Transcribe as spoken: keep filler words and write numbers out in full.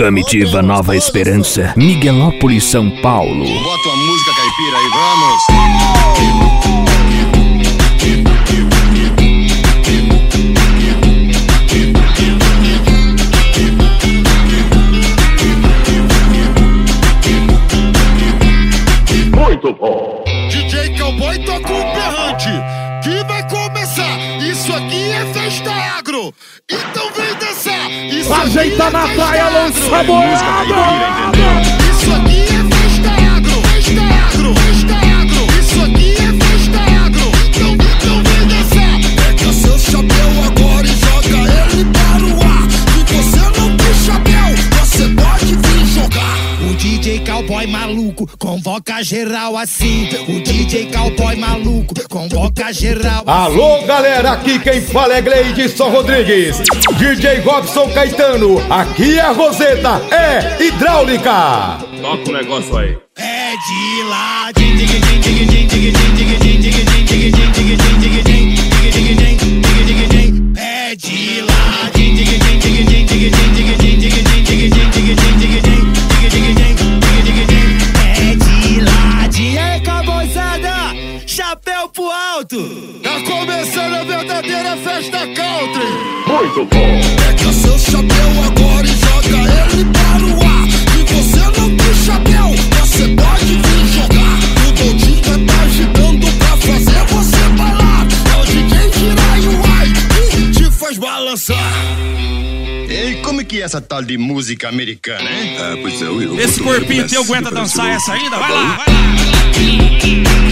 Comitiva Nova Esperança, Miguelópolis, São Paulo. Bota uma música caipira aí, vamos! Muito bom! D J Cowboy toca um berrante que vai começar. Isso aqui é festa agro, então vem dançar. Isso ajeita na praia, lança boiada. Isso aqui é festa agro, festa agro, festa agro. Isso aqui é festa agro, então, então vem dançar. Pega seu chapéu agora e joga ele para o ar. Se você não tem chapéu, você pode vir jogar. O D J Cowboy maluco convoca geral assim. O D J Cowboy maluco convoca geral assim. Alô galera, aqui quem fala é Gleidson Rodrigues. D J Robson Caetano, aqui é a Roseta, é hidráulica. Toca o negócio aí. É de lá. É de lá. Chapéu pro alto. Tá começando a verdadeira festa country. Muito bom! Pega seu chapéu agora e joga ele para o ar. Se você não tem chapéu, você pode vir jogar. O Doldinho já tá agitando pra fazer você bailar. É o D J Jirai Uai que te faz balançar. Ei, como é que é essa tal de música americana, hein? Ah, pois é, eu, eu Esse corpinho teu aguenta dançar essa ainda? Vai lá, vai lá!